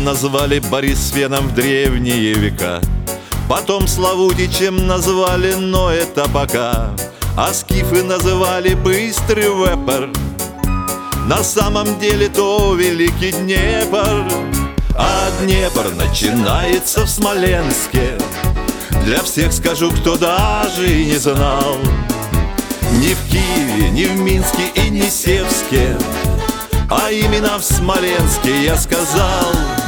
назвали Борисфеном в древние века, потом Славутичем назвали, но это пока. А скифы называли быстрый вепер, на самом деле то великий Днепр. А Днепр начинается в Смоленске, для всех скажу, кто даже и не знал. Не в Киеве, не в Минске и не Севске, а именно в Смоленске, я сказал.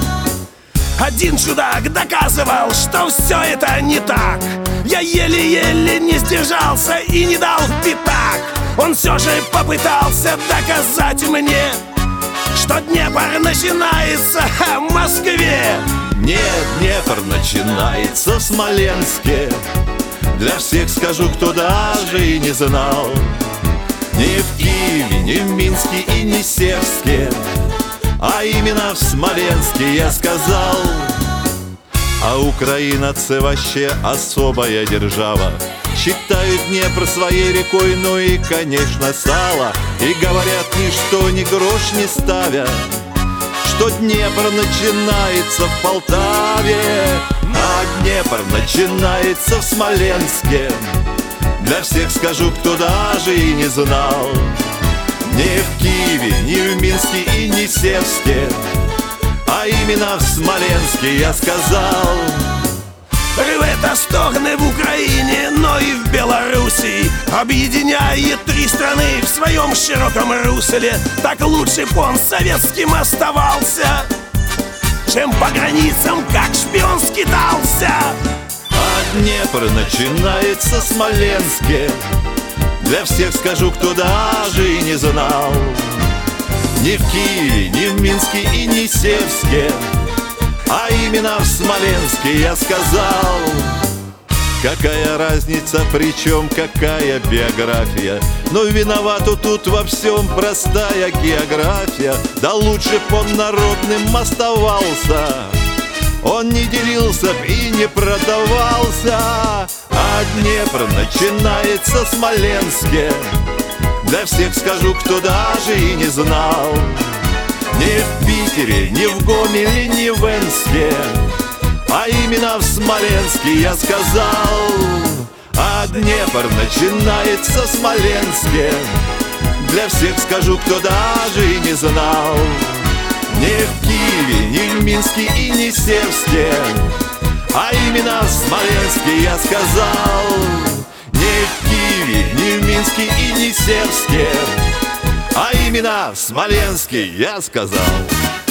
Один чудак доказывал, что все это не так. Я еле-еле не сдержался и не дал пятак. Он все же попытался доказать мне, что Днепр начинается в Москве. Нет, Днепр начинается в Смоленске, для всех скажу, кто даже и не знал. Не в Киеве, не в Минске и не Севске, а именно в Смоленске, я сказал. А Украина — це вообще особая держава, считают Днепр своей рекой, ну и, конечно, сало. И говорят, ничто, ни грош не ставя, что Днепр начинается в Полтаве, а Днепр начинается в Смоленске, для всех скажу, кто даже и не знал. Не в Киеве, не в Минске и не Севске, а именно в Смоленске, я сказал. Рвет стогны в Украине, но и в Белоруссии, объединяет три страны в своем широком русле. Так лучше б он советским оставался, чем по границам как шпион скитался. А Днепр начинается в Смоленске, для всех скажу, кто даже и не знал. Не в Киеве, не в Минске и не Севске, а именно в Смоленске, я сказал. Какая разница, причем какая биография, но виновату тут во всем простая география. Да лучше б он народным оставался, он не делился б и не продавался. А Днепр начинается в Смоленске, для всех скажу, кто даже и не знал. Не в Питере, не в Гомеле, не в Энске, а именно в Смоленске, я сказал. А Днепр начинается в Смоленске, для всех скажу, кто даже и не знал. Не в Киеве, не в Минске и не Севске, а именно в Смоленске, я сказал. Не в Киеве, не в Минске и не Севске, а именно в Смоленске, я сказал.